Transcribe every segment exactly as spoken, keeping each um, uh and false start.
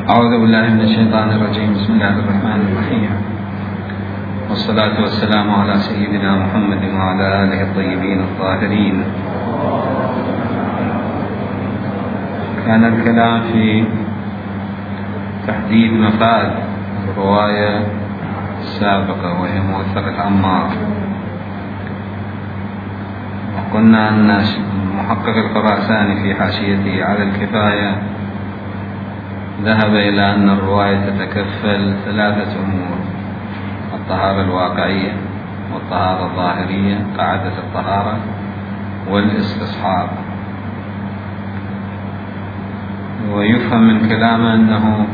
أعوذ بالله من الشيطان الرجيم. بسم الله الرحمن الرحيم، والصلاة والسلام على سيدنا محمد وعلى آله الطيبين الطاهرين. كان الكلام في تحديد مفاد الرواية السابقة وهي موثقة عمار، وقلنا أن المحقق الخراساني في حاشيته على الكفاية ذهب إلى أن الرواية تتكفل ثلاثة أمور: الطهارة الواقعية، والطهارة الظاهرية قاعدة الطهارة، والاستصحاب. ويفهم من كلامه أنه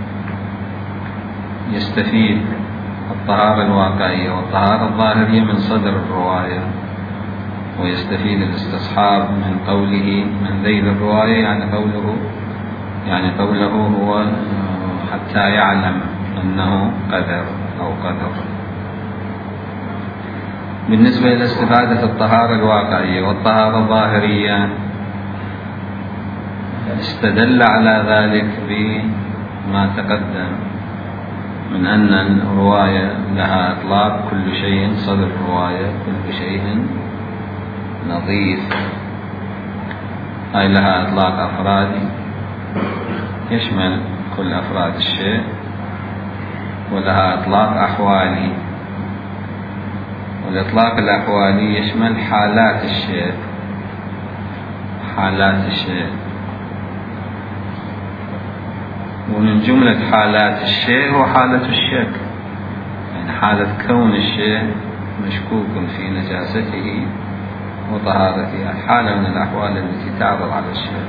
يستفيد الطهارة الواقعية والطهارة الظاهرية من صدر الرواية، ويستفيد الاستصحاب من قوله من ذيل الرواية، يعني قوله يعني قوله هو حتى يعلم أنه قدر أو قدر. بالنسبة إلى استفادة الطهارة الواقعية والطهارة الظاهرية، استدل على ذلك بما تقدم من أن الرواية لها إطلاق كل شيء، صدر الرواية كل شيء نظيف، أي لها إطلاق أفرادي يشمل كل أفراد الشيء، ولها إطلاق أحوالي، والإطلاق الأحوالي يشمل حالات الشيء حالات الشيء ومن جملة حالات الشيء هو حالة الشك، يعني حالة كون الشيء مشكوك في نجاسته وطهارته، حالة من الأحوال التي تعرض على الشيء.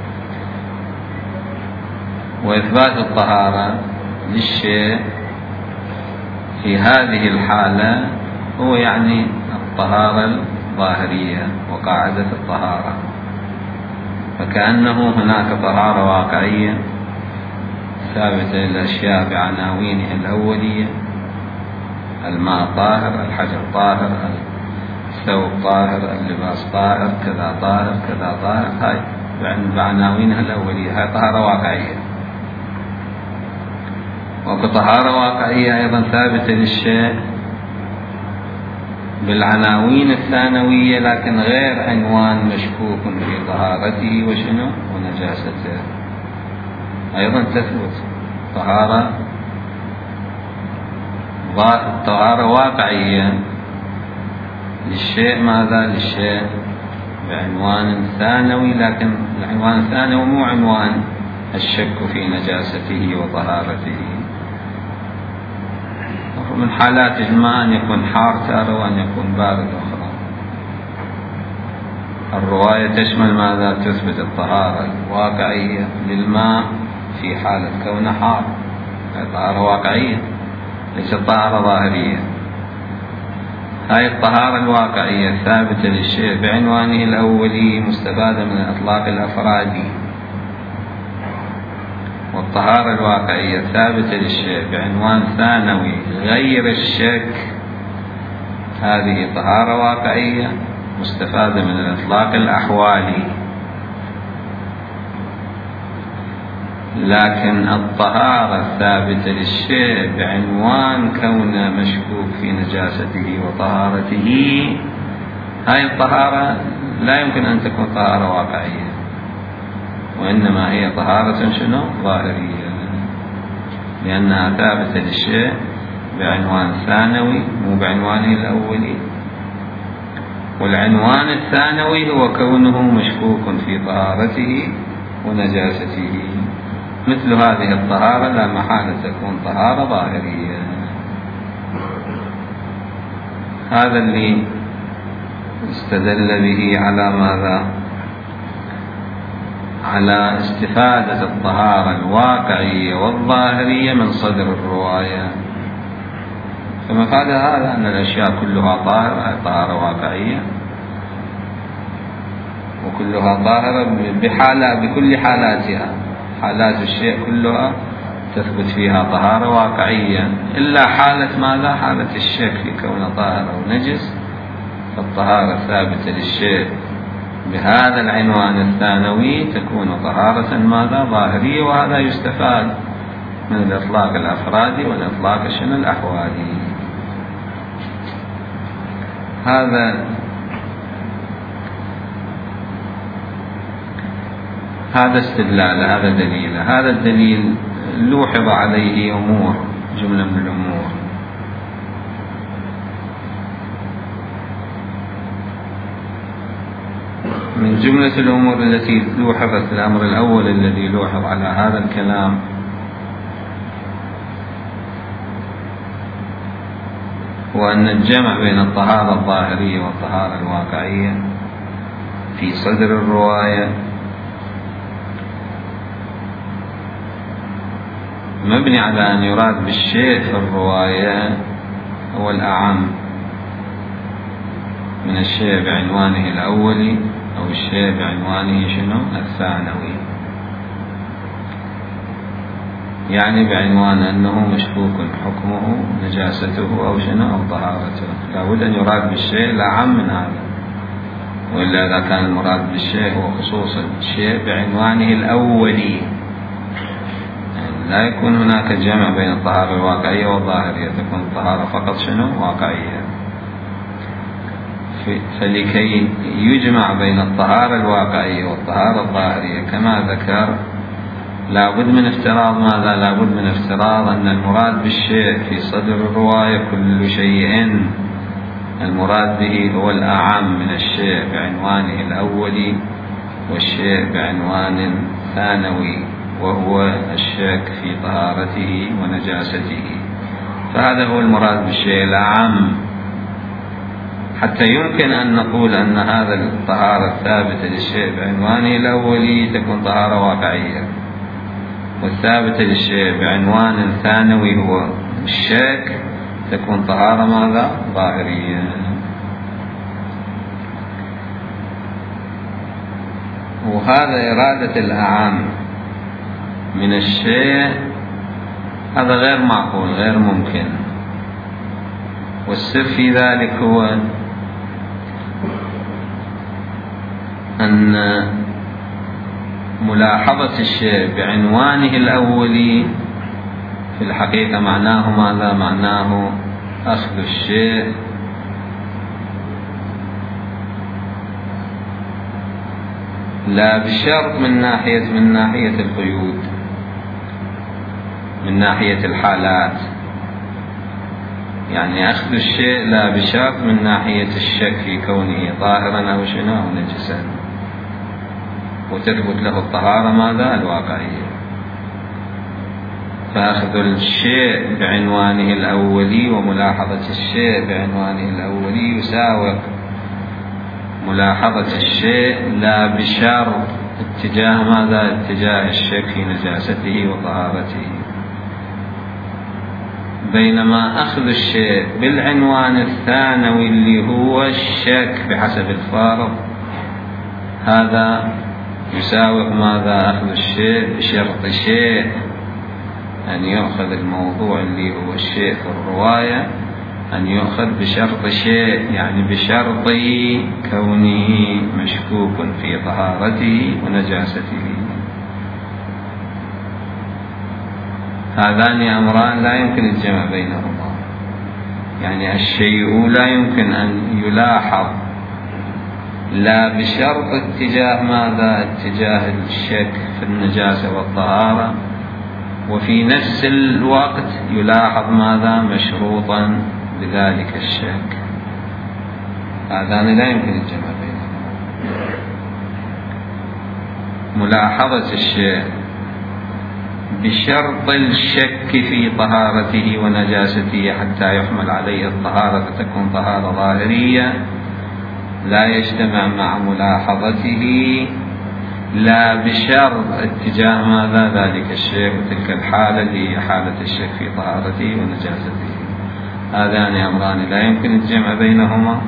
وإثبات الطهارة للشيء في هذه الحالة هو يعني الطهارة الظاهرية وقاعدة الطهارة، فكأنه هناك طهارة واقعية ثابتة للأشياء بعناوينها الأولية: الماء طاهر، الحجر طاهر، الثوب طاهر، اللباس طاهر، كذا طاهر كذا طاهر، هاي بعناوينها الأولية، هاي طهارة واقعية. وكطهارة واقعية أيضا ثابتة للشيء بالعناوين الثانوية، لكن غير عنوان مشكوك في طهارته وشنو ونجاسته، أيضا تثبت طهارة طهارة واقعية للشيء. ماذا؟ للشيء بعنوان ثانوي، لكن العنوان الثانوي مو عنوان الشك في نجاسته وطهارته. من حالات الماء أن يكون حار تارة وأن يكون بارد أخرى. الرواية تشمل ماذا؟ تثبت الطهارة الواقعية للماء في حالة كونه حار، طهارة واقعية ليست طهارة ظاهرية. هاي الطهارة الواقعية الثابتة للشيء بعنوانه الأولي مستفادة من الإطلاق الأفرادي، والطهارة الواقعية ثابتة للشيء بعنوان ثانوي غير الشك، هذه طهارة واقعية مستفادة من الإطلاق الأحوالي. لكن الطهارة الثابتة للشيء بعنوان كونه مشكوك في نجاسته وطهارته، هاي الطهارة لا يمكن أن تكون طهارة واقعية، وإنما هي طهارة شنو؟ ظاهرية، لأنها ثابتة للشيء بعنوان ثانوي مو بعنوانه الأولي. والعنوان الثانوي هو كونه مشكوك في طهارته ونجاسته. مثل هذه الطهارة لا محالة تكون طهارة ظاهرية. هذا اللي استدل به على ماذا؟ على استفادة الطهارة الواقعية والظاهرية من صدر الرواية. فمفاد هذا أن الأشياء كلها طاهرة، طهارة واقعية، وكلها طاهرة بحالة بكل حالاتها، حالات الشيء كلها تثبت فيها طهارة واقعية، إلا حالة ماذا؟ حالة الشك في كونه طاهر أو نجس، فالطهارة ثابتة للشيء بهذا العنوان الثانوي تكون طهارة ماذا؟ ظاهرية. وهذا يستفاد من الإطلاق الأفرادي والإطلاق شنو الأحوالي. هذا هذا استدلال، هذا دليل. هذا الدليل لوحظ عليه أمور، جملة من الأمور. من جملة الأمور التي لوحظت، الأمر الأول الذي لوحظ على هذا الكلام هو أن الجمع بين الطهارة الظاهرية والطهارة الواقعية في صدر الرواية مبني على أن يراد بالشيء في الرواية هو الأعم من الشيء بعنوانه الأولي أو الشيء بعنوانه شنو الثانوي. يعني بعنوان أنه مشكوك حكمه نجاسته أو شنو أو طهارته، لابد أن يراد بالشيء الأعم من هذا. وإلا إذا كان المراد بالشيء هو خصوص الشيء بعنوانه الأولي لا يكون هناك جمع بين الطهارة الواقعية والظاهرية، تكون الطهارة فقط شنو واقعية. فلكي يجمع بين الطهارة الواقعية والطهارة الظاهرية كما ذكر لابد من افتراض ماذا؟ لابد من افتراض أن المراد بالشيء في صدر الرواية كل شيء المراد به هو الأعم من الشيء بعنوانه الأولي والشيء بعنوان ثانوي، وهو الشك في طهارته ونجاسته. فهذا هو المراد بالشيء الأعم، حتى يمكن أن نقول أن هذا الطهارة الثابتة للشيء بعنوانه الأولي تكون طهارة واقعية، والثابتة للشيء بعنوان ثانوي هو الشك تكون طهارة ماذا؟ ظاهرية. وهذا إرادة الأعم من الشيء هذا غير معقول، غير ممكن. والسر في ذلك هو أن ملاحظة الشيء بعنوانه الأولي في الحقيقة معناه ماذا؟ معناه أخذ الشيء لا بشرط من ناحية من ناحية القيود، من ناحية الحالات. يعني أخذ الشيء لا بشرط من ناحية الشك في كونه طاهرا أو شنو أو نجسا، وتثبت له الطهارة ماذا؟ الواقعية. فأخذ الشيء بعنوانه الأولي وملاحظة الشيء بعنوانه الأولي يساوي ملاحظة الشيء لا بشرط اتجاه ماذا؟ اتجاه الشك في نجاسته وطهارته. بينما أخذ الشيء بالعنوان الثانوي اللي هو الشك بحسب الفارض هذا يساوي ماذا؟ أخذ الشيء بشرط شيء، أن يؤخذ الموضوع اللي هو الشيء في الرواية أن يؤخذ بشرط شيء، يعني بشرط كونه مشكوك في طهارته ونجاسته. هذان أمران لا يمكن الجمع بينهما. يعني الشيء لا يمكن أن يلاحظ لا بشرط اتجاه ماذا؟ اتجاه الشك في النجاسة والطهارة، وفي نفس الوقت يلاحظ ماذا؟ مشروطا بذلك الشك. هذان لا يمكن الجمع بينهما. ملاحظة الشيء بشرط الشك في طهارته ونجاسته حتى يحمل عليه الطهارة فتكون طهارة ظاهرية لا يجتمع مع ملاحظته لا بشرط اتجاه ماذا؟ ذلك الشيء وتلك الحالة اللي هي حالة الشك في طهارته ونجاسته. هذان أمران لا يمكن الجمع بينهما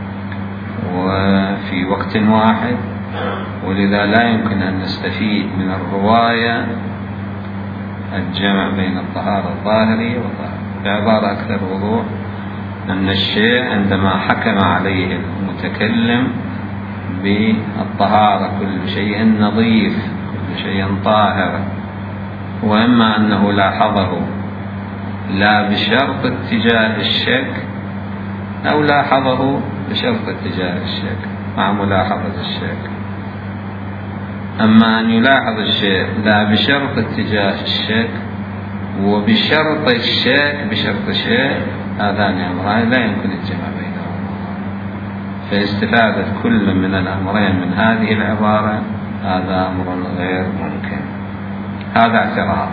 وفي وقت واحد، ولذا لا يمكن أن نستفيد من الرواية الجمع بين الطهارة الظاهرية والطهارة. بعبارة أكثر وضوح أن الشيء عندما حكم عليه المتكلم بالطهارة، كل شيء نظيف، كل شيء طاهر، وإما أنه لاحظه لا بشرط اتجاه الشك، أو لاحظه بشرط اتجاه الشك مع ملاحظة الشك. أما أن يلاحظ الشيء لا بشرط اتجاه الشك وبشرط الشك بشرط شيء، هذان أمران لا يمكن الجمع بينهما، فاستفادة كل من الأمرين من هذه العبارة هذا أمر غير ممكن. هذا اعتراض.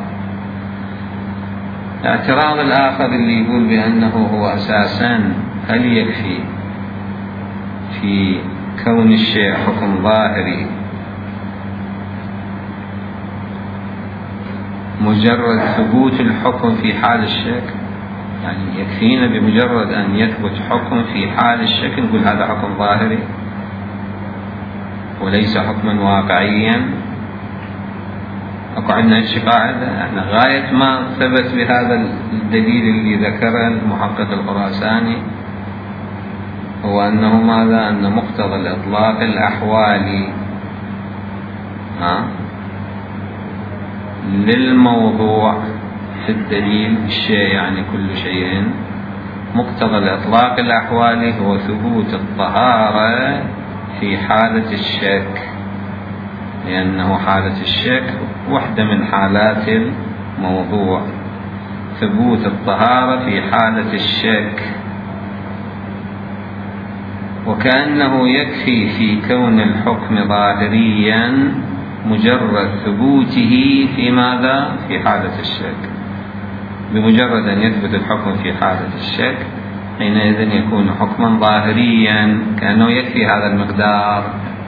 الاعتراض الآخر اللي يقول بأنه هو أساسا هل يكفي في كون الشيء حكم ظاهري مجرد ثبوت الحكم في حال الشك؟ يعني يكفينا بمجرد أن يثبت حكم في حال الشك نقول هذا حكم ظاهري وليس حكما واقعيا؟ أكو عندنا هيك قاعدة، احنا غاية ما ثبت بهذا الدليل اللي ذكره المحقق الخراساني هو أنه ماذا؟ أن مقتضى الإطلاق الأحوالي ها للموضوع في الدليل الشيء، يعني كل شيء، مقتضى الإطلاق الأحوالي هو ثبوت الطهارة في حالة الشك، لأنه حالة الشك واحدة من حالات الموضوع، ثبوت الطهارة في حالة الشك. وكأنه يكفي في كون الحكم ظاهريا مجرد ثبوته في ماذا؟ في حالة الشك. بمجرد أن يثبت الحكم في حالة الشك حينئذ يكون حكما ظاهريا، كأنه يكفي هذا المقدار،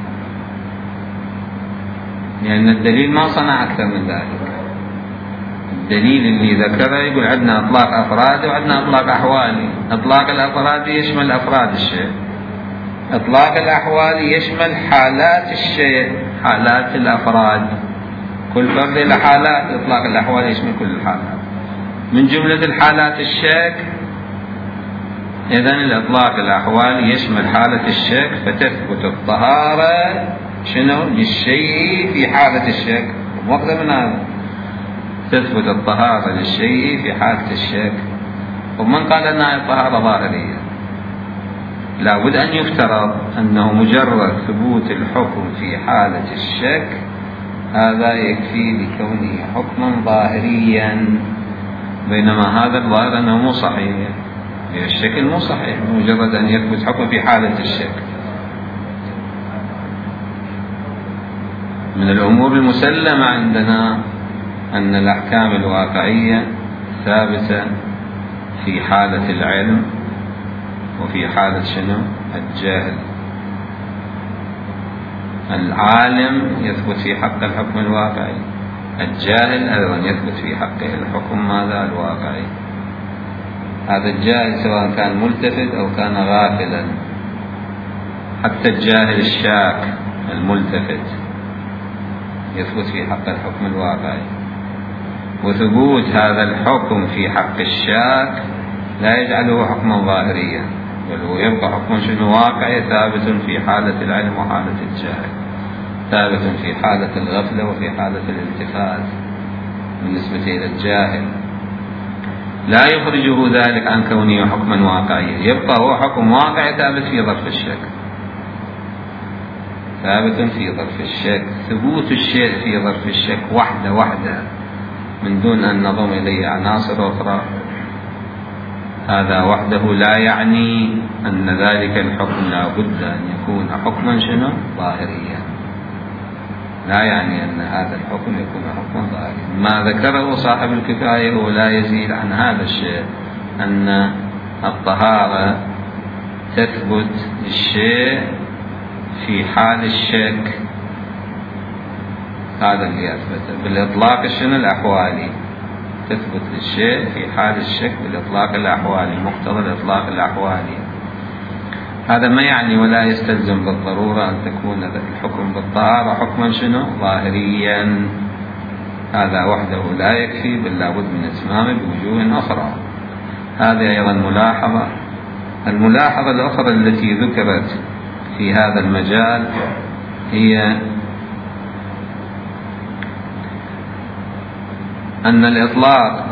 لأن الدليل ما صنع أكثر من ذلك. الدليل اللي ذكره يقول عندنا إطلاق أفرادي وعندنا إطلاق أحوالي. إطلاق الأفراد يشمل أفراد الشيء، إطلاق الأحوال يشمل حالات الشيء، حالات الأفراد، كل فرد له حالات. إطلاق الأحوال يشمل كل الحالات، من جملة الحالات الشك. إذن الإطلاق الأحوال يشمل حالة الشك، فتثبت الطهارة شنو؟ للشيء في حالة الشك. واحدة من هذا تثبت الطهارة للشيء في حالة الشك. ومن قال أنها الطهارة ظاهرية؟ لا بد أن يفترض أنه مجرد ثبوت الحكم في حالة الشك هذا يكفي لكونه حكما ظاهريا، بينما هذا الظاهر أنه مو صحيح، الشكل مو صحيح مجرد أن يثبت حكم في حالة الشك. من الأمور المسلمة عندنا أن الأحكام الواقعية ثابتة في حالة العلم وفي حالة شنو؟ الجاهل. العالم يثبت في حق الحكم الواقعي، الجاهل أيضا يثبت في حقه الحكم ماذا؟ الواقعي. هذا الجاهل سواء كان ملتفت أو كان غافلا، حتى الجاهل الشاك الملتفت يثبت في حق الحكم الواقعي. وثبوت هذا الحكم في حق الشاك لا يجعله حكما ظاهريا، بل هو يبقى حكما شنو؟ واقعي، ثابت في حالة العلم وحالة الجهل، ثابت في حالة الغفلة وفي حالة الالتفات بالنسبة إلى الجاهل. لا يخرجه ذلك عن كونه حكما واقعيا، يبقى هو حكم واقعي ثابت في ظرف الشك، ثابت في ظرف الشك. ثبوت الشيء في ظرف الشك وحده وحده من دون أن نضم إليه عناصر أخرى، هذا وحده لا يعني أن ذلك الحكم لا بد أن يكون حكما شنو؟ ظاهريا. لا يعني أن هذا الحكم يكون حكما ظاهريا. ما ذكره صاحب الكفاية هو لا يزيد عن هذا الشيء، أن الطهارة تثبت الشيء في حال الشك، هذا اللي أثبته بالإطلاق شنو؟ الأحوالي، تثبت الشيء في حال الشك بالإطلاق الأحوالي، مقتضى الإطلاق الأحوالي. هذا ما يعني ولا يستلزم بالضرورة أن تكون الحكم بالطهارة حكما شنو؟ ظاهريا. هذا وحده لا يكفي، بل لابد من إتمامه بوجوه أخرى. هذه أيضا ملاحظة. الملاحظة الأخرى التي ذكرت في هذا المجال هي أن الإطلاق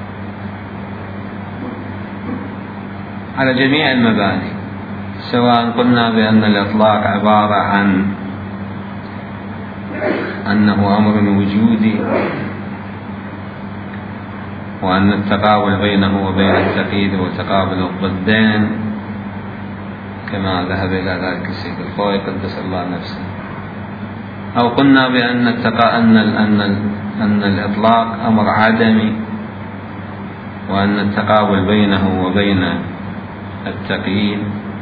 على جميع المباني، سواء قلنا بأن الإطلاق عبارة عن أنه أمر وجودي، وأن التقابل بينه وبين التقييد هو تقابل الضدين كما ذهب إلى ذلك السيد الخوئي قدس الله نفسه، أو قلنا بأن التقا أن أن أن الإطلاق أمر عدمي، وأن التقابل بينه وبين التقييد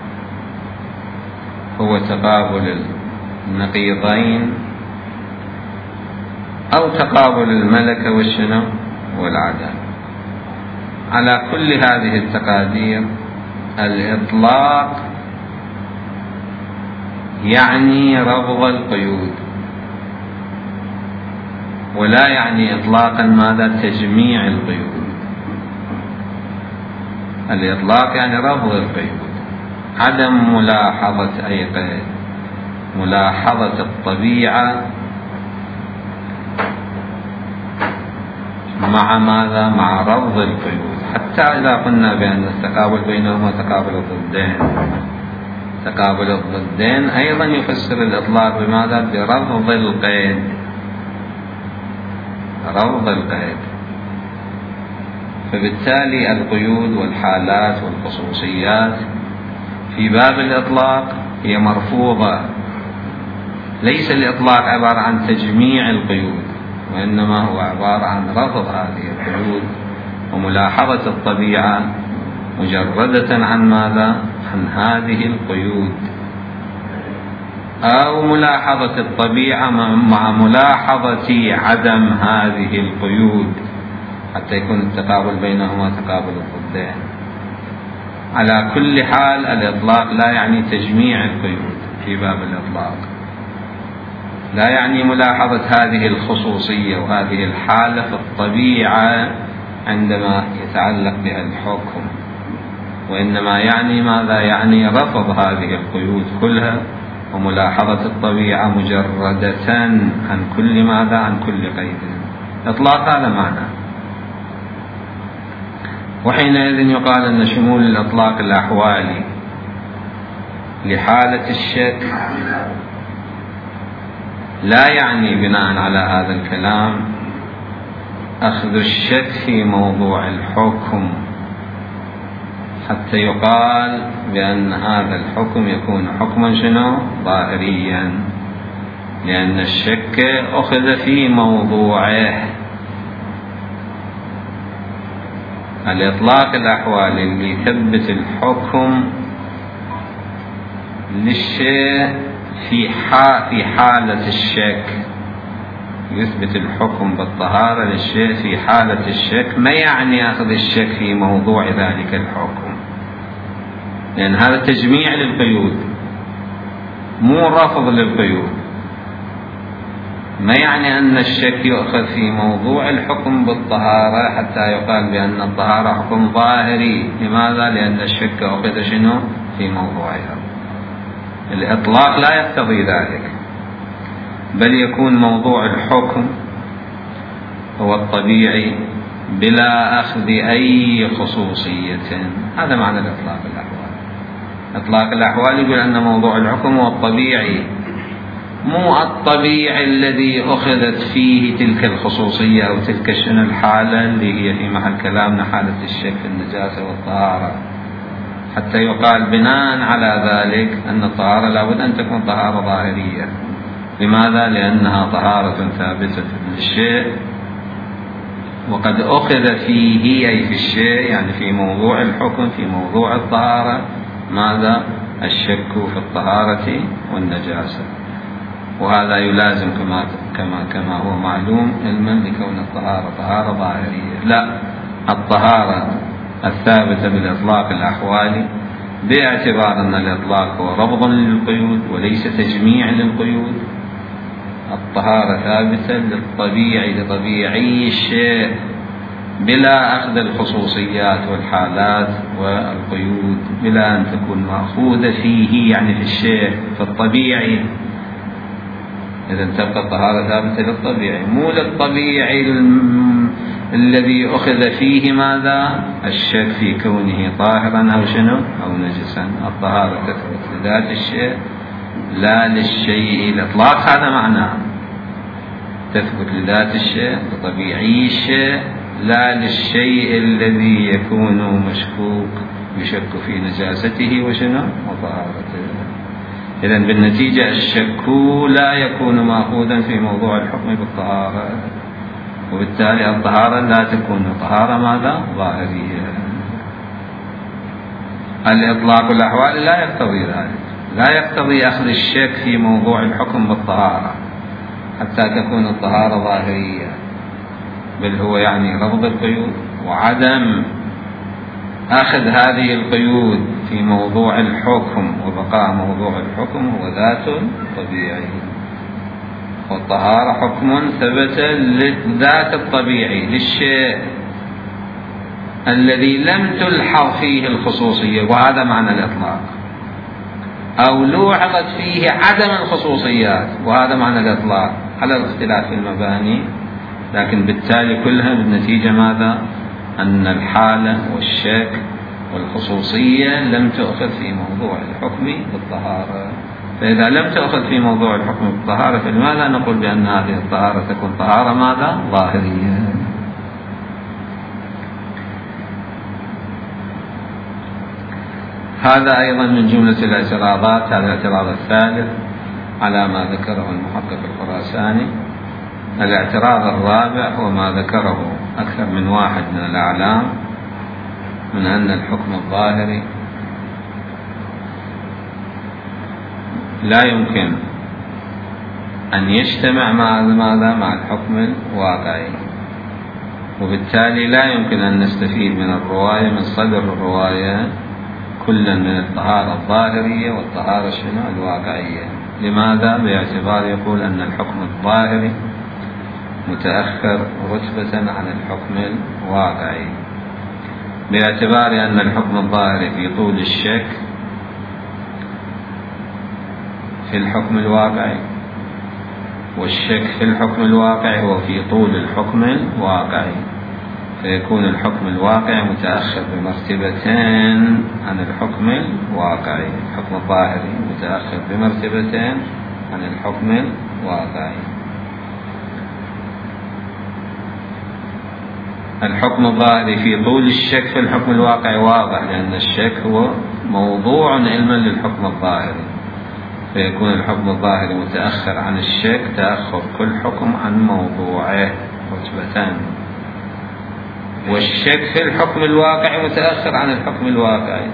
هو تقابل النقيضين، أو تقابل الملكة والشنو والعدم. على كل هذه التقادير الإطلاق يعني رفض القيود، ولا يعني إطلاقا ماذا؟ تجميع القيود. الإطلاق يعني رفض القيود، عدم ملاحظة أي قيد، ملاحظة الطبيعة مع ماذا؟ مع رفض القيود. حتى إذا قلنا بأن التقابل بينهما تقابل الضدين، تقابل الضدين أيضا يفسر الإطلاق بماذا؟ برفض القيد، رفض القيد. فبالتالي القيود والحالات والخصوصيات في باب الإطلاق هي مرفوضة. ليس الإطلاق عبارة عن تجميع القيود، وإنما هو عبارة عن رفض هذه القيود وملاحظة الطبيعة مجردة عن ماذا؟ عن هذه القيود، أو ملاحظة الطبيعة مع ملاحظة عدم هذه القيود، حتى يكون التقابل بينهما تقابل الضدين. على كل حال الإطلاق لا يعني تجميع القيود في باب الإطلاق، لا يعني ملاحظة هذه الخصوصية وهذه الحالة في الطبيعة عندما يتعلق بها الحكم، وإنما يعني ماذا؟ يعني رفض هذه القيود كلها وملاحظة الطبيعة مجردة عن كل ماذا؟ عن كل قيد. إطلاق هذا معنى. وحينئذ يقال أن شمول الإطلاق الأحوالي لحالة الشك لا يعني بناء على هذا الكلام أخذ الشك في موضوع الحكم، حتى يقال بأن هذا الحكم يكون حكما شنو؟ ظاهريا، لأن الشك أخذ في موضوعه. الإطلاق الأحوالي اللي يثبت الحكم للشيء في في حالة الشك، يثبت الحكم بالطهارة للشيء في حالة الشك، ما يعني أخذ الشك في موضوع ذلك الحكم، لأن هذا تجميع للقيود مو رفض للقيود. ما يعني أن الشك يؤخذ في موضوع الحكم بالطهارة حتى يقال بأن الطهارة حكم ظاهري. لماذا؟ لأن الشك أخذ شنو؟ في موضوعها. الإطلاق لا يقتضي ذلك، بل يكون موضوع الحكم هو الطبيعي بلا أخذ أي خصوصية. هذا معنى الإطلاق الأحوالي. إطلاق الأحوالي يقول أن موضوع الحكم هو الطبيعي، مو الطبيعي الذي أخذت فيه تلك الخصوصية أو تلك شنو الحالة اللي هي في محل كلامنا حالة الشك في النجاسة والطهارة، حتى يقال بناء على ذلك أن الطهارة لابد أن تكون طهارة ظاهرية. لماذا؟ لأنها طهارة ثابتة للشيء، وقد أخذ فيه أي في الشيء يعني في موضوع الحكم في موضوع الطهارة ماذا؟ الشك في الطهارة والنجاسة. وهذا يلازم كما كما كما هو معلوم علما لكون الطهارة طهارة ظاهرية. لا، الطهارة الثابتة بالإطلاق الأحوالي باعتبار أن الإطلاق هو رفض للقيود وليس تجميع للقيود، الطهارة ثابتة للطبيعي لطبيعي الشيء بلا أخذ الخصوصيات والحالات والقيود، بلا أن تكون مأخوذة فيه يعني في الشيء في الطبيعي. إذن تبقى الطهارة ثابتة للطبيعي، مو للطبيعي الذي أخذ فيه ماذا؟ الشك في كونه طاهرا أو شنو أو نجسا. الطهارة تثبت لذات الشيء لا للشيء الإطلاق، هذا معناه تثبت لذات الشيء لطبيعي الشيء لا للشيء الذي يكون مشكوك يشك في نجاسته وشنو وطهارته. إذن بالنتيجة الشك لا يكون مأخوذا في موضوع الحكم بالطهارة، وبالتالي الطهارة لا تكون طهارة ماذا؟ ظاهرية. الإطلاق الأحوال لا يقتضي ذلك، لا يقتضي أخذ الشك في موضوع الحكم بالطهارة حتى تكون الطهارة ظاهرية، بل هو يعني رفض القيود وعدم أخذ هذه القيود في موضوع الحكم، وبقاء موضوع الحكم هو ذات طبيعي. والطهارة حكم ثبت للذات الطبيعي للشيء الذي لم تلحظ فيه الخصوصية، وهذا معنى الإطلاق، أو لوحظت فيه عدم الخصوصيات، وهذا معنى الإطلاق، على الاختلاف في المباني. لكن بالتالي كلها بالنتيجة ماذا؟ أن الحالة والشك والخصوصية لم تؤخذ في موضوع الحكم بالطهارة. فإذا لم تؤخذ في موضوع الحكم بالطهارة فلماذا نقول بأن هذه الطهارة تكون طهارة ماذا؟ ظاهرية. هذا أيضا من جملة الاعتراضات. هذا الاعتراض الثالث على ما ذكره المحقق الخراساني. الاعتراض الرابع هو ما ذكره أكثر من واحد من الأعلام من أن الحكم الظاهري لا يمكن أن يجتمع مع ماذا؟ مع الحكم الواقعي، وبالتالي لا يمكن أن نستفيد من الرواية من صدر الرواية كلا من الطهارة الظاهرية والطهارة شنو الواقعية. لماذا؟ باعتبار يقول أن الحكم الظاهري متأخر رتبة عن الحكم الواقعي، باعتبار أن الحكم الظاهري في طول الشك في الحكم الواقعي، والشك في الحكم الواقعي هو في طول الحكم الواقعي، فيكون الحكم الواقعي متأخر بمرتبتين عن الحكم الواقعي. الحكم الظاهري متأخر بمرتبتين عن الحكم الواقعي. الحكم الظاهري في طول الشك في الحكم الواقعي واضح، لأن الشك هو موضوع علما للحكم الظاهري، فيكون الحكم الظاهري متأخر عن الشك تأخر كل حكم عن موضوعه رتبتان. والشك في الحكم الواقعي متأخر عن الحكم الواقعي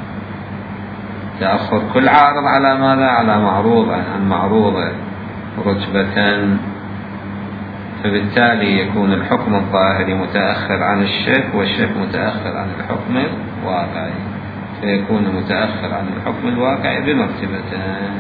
تأخر كل عارض على ماذا؟ على معروض عن معروضه رتبتان. فبالتالي يكون الحكم الظاهري متأخر عن الشك، والشك متأخر عن الحكم الواقعي، فيكون متأخر عن الحكم الواقعي بمرتبتين.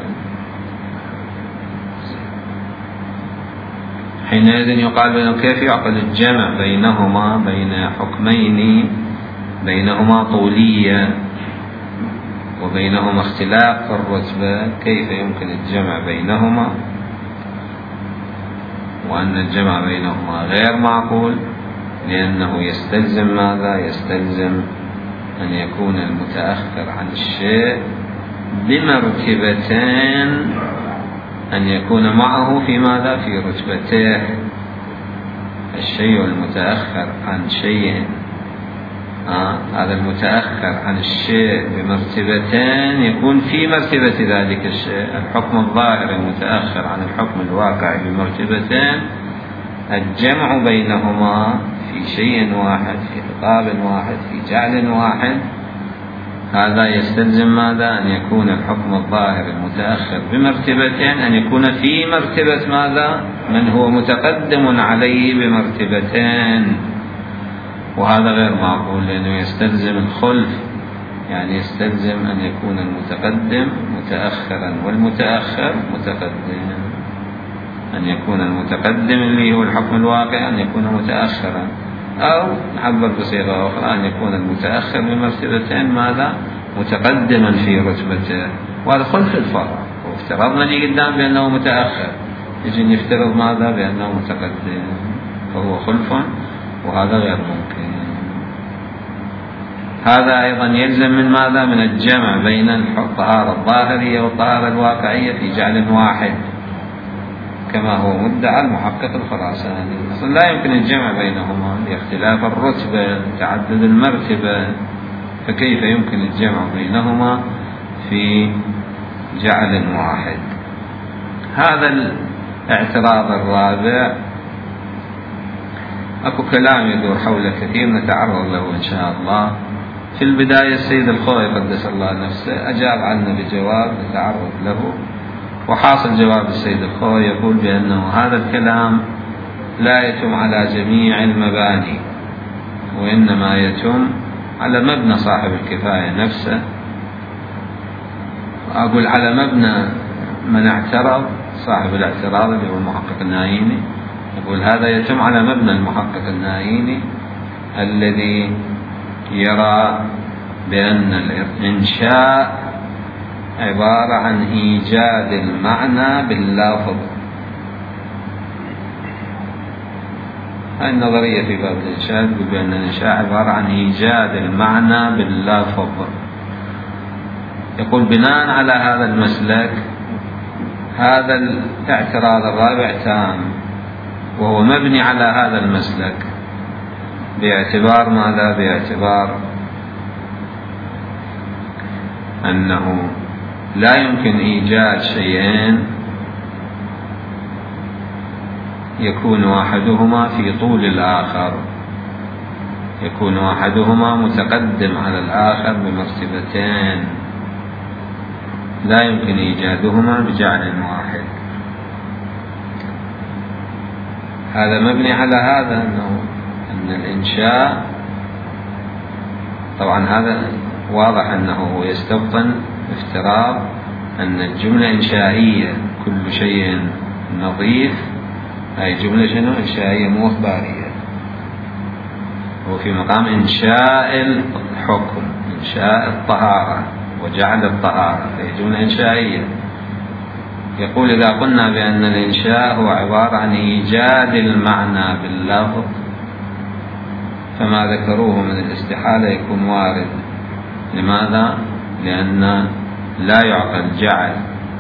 حينئذ يقال بأنه كيف يعقل الجمع بينهما بين حكمين بينهما طولية وبينهما اختلاف في الرتبة؟ كيف يمكن الجمع بينهما وأن الجمع بينهما غير معقول؟ لأنه يستلزم ماذا؟ يستلزم أن يكون المتأخر عن الشيء بمرتبتين، أن يكون معه في ماذا؟ في رتبته. الشيء المتأخر عن شيء آه هذا المتأخر عن الشيء بمرتبتين يكون في مرتبة ذلك الشيء. الحكم الظاهر المتأخر عن الحكم الواقع بمرتبتين، الجمع بينهما في شيء واحد في خطاب واحد في جعل واحد، هذا يستلزم ماذا؟ أن يكون الحكم الظاهر المتأخر بمرتبتين أن يكون في مرتبة ماذا؟ من هو متقدم عليه بمرتبتين، وهذا غير معقول لأنه يستلزم الخلف، يعني يستلزم أن يكون المتقدم متأخرا والمتأخر متقدم، أن يكون المتقدم اللي هو الحكم الواقع أن يكون متأخرا أو نعبر بصيغة أخرى أن يكون المتأخر بمرتبتين ماذا؟ متقدما في رتبته، وهذا خلف الفرع. وافترضنا لي قدام بأنه متأخر، يجي نفترض ماذا؟ بأنه متقدم، فهو خلف، وهذا غير ممكن. هذا أيضا يلزم من ماذا؟ من الجمع بين الطهارة الظاهرية والطهارة الواقعية في جعل واحد، كما هو مدعى المحقق الخراساني. أصلا لا يمكن الجمع بينهما لاختلاف الرتبة، تعدد المرتبة، فكيف يمكن الجمع بينهما في جعل واحد؟ هذا الاعتراض الرابع أكو كلام يدور حوله كثير نتعرض له إن شاء الله. في البداية السيد الخوئي قدس الله نفسه أجاب عنه بجواب نتعرض له، وحاصل جواب السيد الخوئي يقول بأنه هذا الكلام لا يتم على جميع المباني، وإنما يتم على مبنى صاحب الكفاية نفسه. أقول على مبنى من اعترض، صاحب الاعتراض اللي هو المحقق النايني، يقول هذا يتم على مبنى المحقق النايني الذي يرى بأن الإنشاء عبارة عن إيجاد المعنى باللفظ. هذه النظرية في باب الإنشاء تقول بأن الإنشاء عبارة عن إيجاد المعنى باللفظ. يقول بناء على هذا المسلك هذا الاعتراض الرابع تام، وهو مبني على هذا المسلك باعتبار ماذا؟ باعتبار أنه لا يمكن إيجاد شيئين يكون واحدهما في طول الآخر، يكون واحدهما متقدم على الآخر بمرتبتين، لا يمكن إيجادهما بجعل واحد. هذا مبني على هذا أنه أن الإنشاء، طبعا هذا واضح أنه يستبطن افتراض أن الجملة إنشائية، كل شيء نظيف، هاي جملة شنو؟ إنشائية مو إخبارية، وفي مقام إنشاء الحكم، إنشاء الطهارة وجعل الطهارة، هي جملة إنشائية. يقول إذا قلنا بأن الإنشاء هو عبارة عن إيجاد المعنى باللفظ، فما ذكروه من الاستحالة يكون وارد. لماذا؟ لأن لا يعقل جعل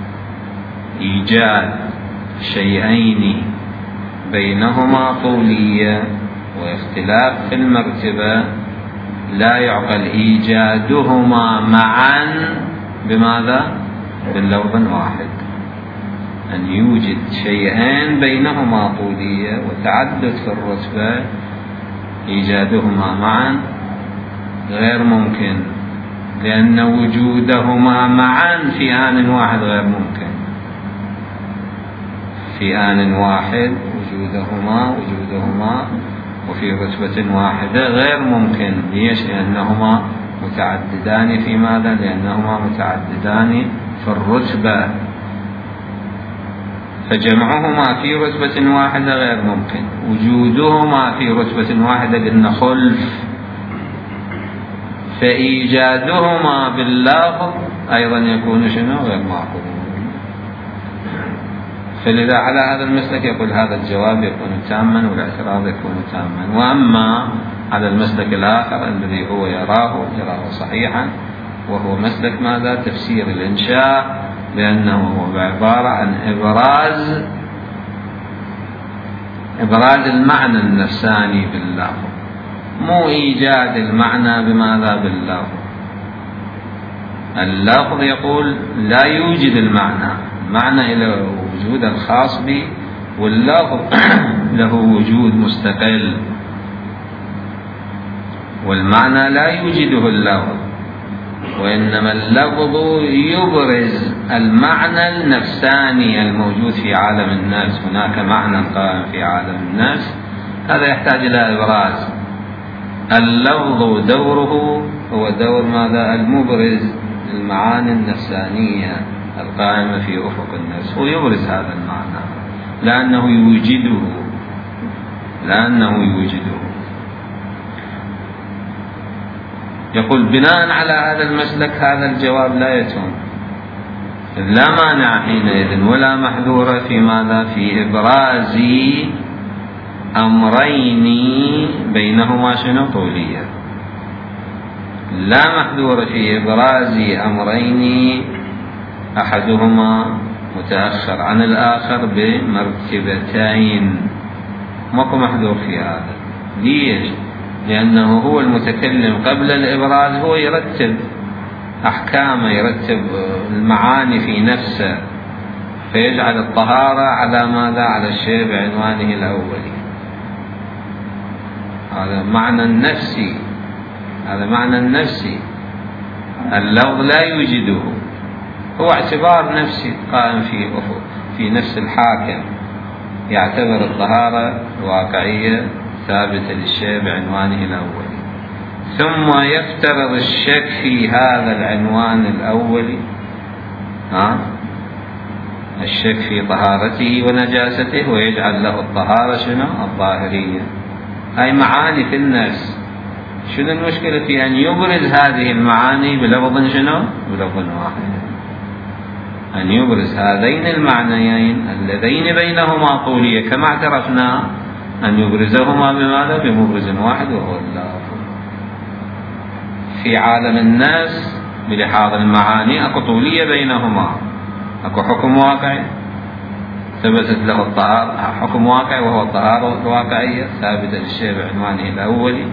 إيجاد شيئين بينهما طولية واختلاف في المرتبة، لا يعقل إيجادهما معا بماذا؟ باللفظ واحد. أن يوجد شيئين بينهما طولية وتعدد في الرتبة، إيجادهما معا غير ممكن، لأن وجودهما معا في آن واحد غير ممكن. في آن واحد وجودهما وجودهما وفي رتبة واحدة غير ممكن. ليش؟ لأنهما متعددان في ماذا؟ لأنهما متعددان في الرتبة، فجمعهما في رتبة واحدة غير ممكن. وجودهما في رتبة واحدة قلنا خلف، فإيجادهما باللفظ أيضا يكون شنو؟ غير معقول. فلذا على هذا المسلك يقول هذا الجواب يكون تاما والاعتراض يكون تاما. وأما على المسلك الآخر الذي هو يراه يراه صحيحا، وهو مسلك ماذا؟ تفسير الإنشاء، لأنه هو عبارة عن إبراز إبراز المعنى النفساني باللفظ، مو إيجاد المعنى بماذا؟ باللفظ. اللفظ يقول لا يوجد المعنى، معنى إلى وجود الخاص به، واللفظ له وجود مستقل، والمعنى لا يوجده اللفظ، وإنما اللفظ يبرز المعنى النفساني الموجود في عالم النفس. هناك معنى قائم في عالم النفس، هذا يحتاج إلى إبراز. اللفظ دوره هو دور ماذا؟ المبرز المعاني النفسانية القائمة في أفق النفس، ويبرز هذا المعنى لأنه يوجده لأنه يوجده يقول بناء على هذا المسلك هذا الجواب لا يتم، لا مانع حينئذ ولا محذور في ماذا؟ في إبراز أمرين بينهما شنو؟ طولية. لا محذور في إبراز أمرين أحدهما متأخر عن الآخر بمرتبتين، ماكو محذور في هذا. ليش؟ لأنه هو المتكلم قبل الإبراز هو يرتب أحكامه، يرتب المعاني في نفسه، فيجعل الطهارة على ماذا؟ على الشيء بعنوانه الأولي. هذا معنى النفسي، هذا معنى النفسي، اللفظ لا يوجده، هو اعتبار نفسي قائم في في نفس الحاكم، يعتبر الطهارة الواقعية ثابتة للشيء بعنوانه الأولي، ثم يفترض الشك في هذا العنوان الأولي، ها؟ الشك في طهارته ونجاسته، ويجعل له الطهارة شنو؟ الظاهرية. هاي معاني في النفس، شنو المشكلة في أن يبرز هذه المعاني بلفظ شنو؟ بلفظ واحد، أن يبرز هذين المعنيين اللذين بينهما طولية كما اعترفنا، أن يبرزهما بماذا؟ بمبرز واحد وهو اللفظ. في عالم الناس بلحاظ المعاني أكو طولية بينهما، أكو حكم واقعي ثبتت له الطهارة، حكم واقعي وهو الطهارة الواقعية ثابتة للشيء بعنوانه الأولي،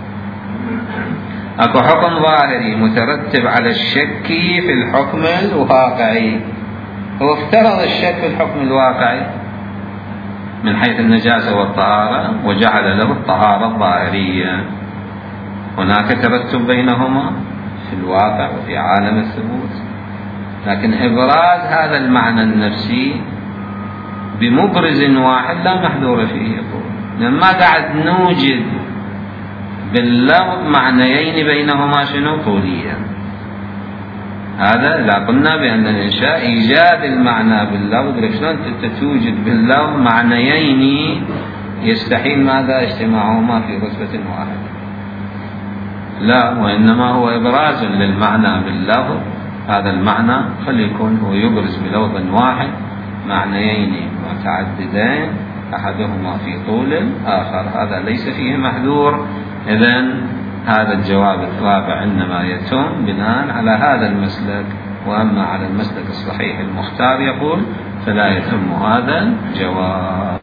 أكو حكم ظاهري مترتب على الشك في الحكم الواقعي. هو افترض الشك في الحكم الواقعي من حيث النجاسة والطهارة وجعل له الطهارة الظاهرية. هناك ترتب بينهما في الواقع وفي عالم الثبوت، لكن إبراز هذا المعنى النفسي بمبرز واحد لا محذور فيه. يقول لما قاعد نوجد باللفظ معنيين بينهما شنو؟ طولية. هذا إذا قلنا بأن الإنشاء إيجاد المعنى باللفظ، شلون أنت توجد باللفظ معنيين يستحيل ماذا؟ اجتماعهما في رتبة واحدة؟ لا، وإنما هو إبراز للمعنى باللفظ. هذا المعنى خلي يكون هو يبرز بلفظ واحد معنيين متعددين أحدهما في طول الآخر، هذا ليس فيه محذور. إذن هذا الجواب الرابع إنما يتم بناء على هذا المسلك، وأما على المسلك الصحيح المختار يقول فلا يتم هذا الجواب.